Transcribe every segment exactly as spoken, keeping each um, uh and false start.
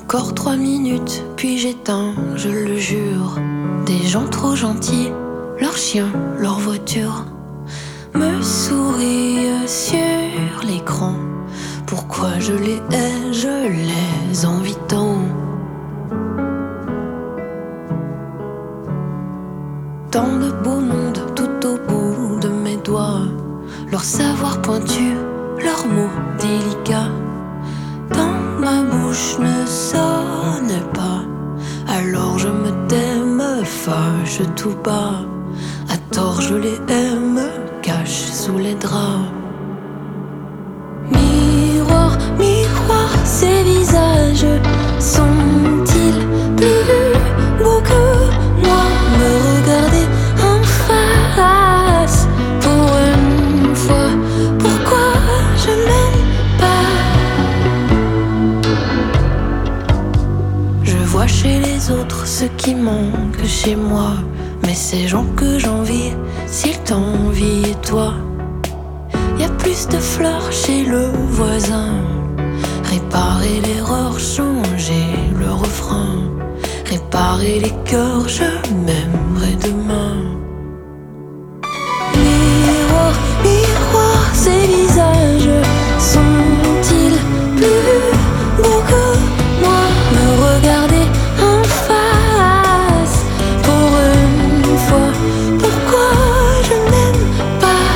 Encore trois minutes, puis j'éteins, je le jure. Des gens trop gentils, leurs chiens, leur voiture me sourient sur l'écran. Pourquoi je les hais, je les envie tant. Tant de beau monde tout au bout de mes doigts, leur savoir pointu, leurs mots délicats. Dans ma bouche ne sonne pas, alors je me tais, me fâche tout bas. À tort je les hais, me cache sous les draps. Miroir, miroir, ces visages sont-ils plus beaux que moi? Me regarder en face pour une fois. Pourquoi je m'aime pas? Je vois chez les autres ce qui manque chez moi, mais ces gens que j'envie, s'ils t'envient et toi. Y a plus de fleurs chez le voisin. Réparer l'erreur, changer le refrain. Réparer les cœurs, je m'aimerai demain. Miroir, miroir, ces visages sont-ils plus beaux que moi? Me regarder en face pour une fois. Pourquoi je n'aime pas?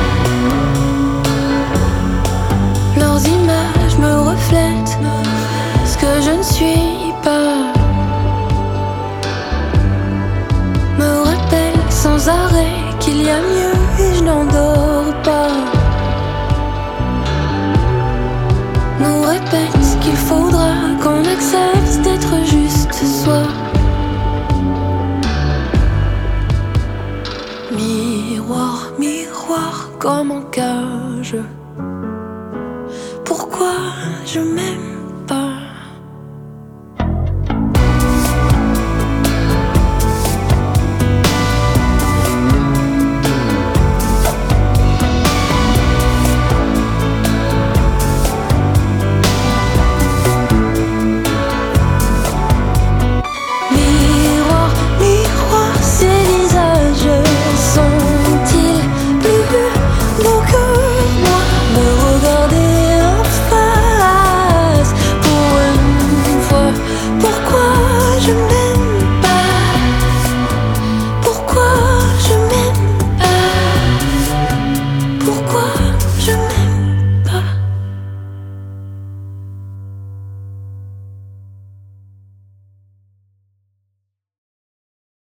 Leurs images me reflètent ce que je ne suis pas. Me rappellent sans arrêt qu'il y a mieux et je n'endors pas. Nous répète qu'il faudra qu'on accepte d'être juste soi. Miroir, miroir comme en cage, pourquoi je m'aime?